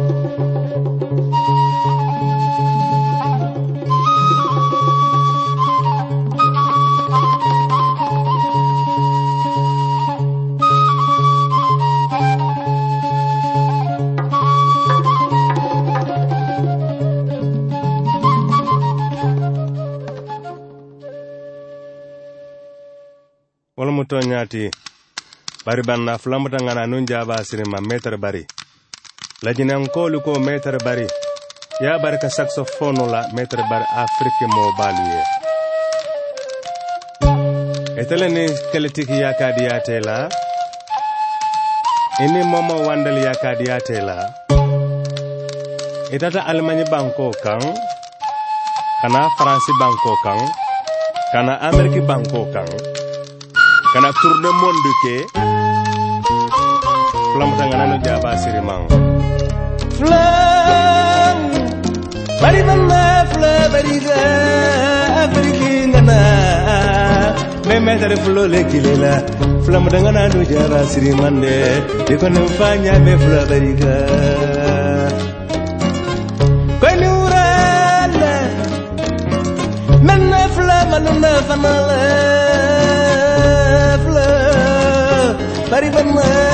wala mu toñati bari banna flamata ngana nun jaba sirima meter bari lajinan kolu ko meter bari ya barka saxophone la meter bari afrique mo baluye eteleni keletiki yakadiyate la ini momo wandal yakadiyate la itata almani banko kan kana france banko kan kana amerique banko kan kana tour de monde ke flam tangana no jaba sirimang flam bari banna flam bari ga afriki ngana me metere flo le kilela flam tangana no jaba sirimande de ko no fanya be flam bari ga ko ni urala menna flam manna fanala bari banna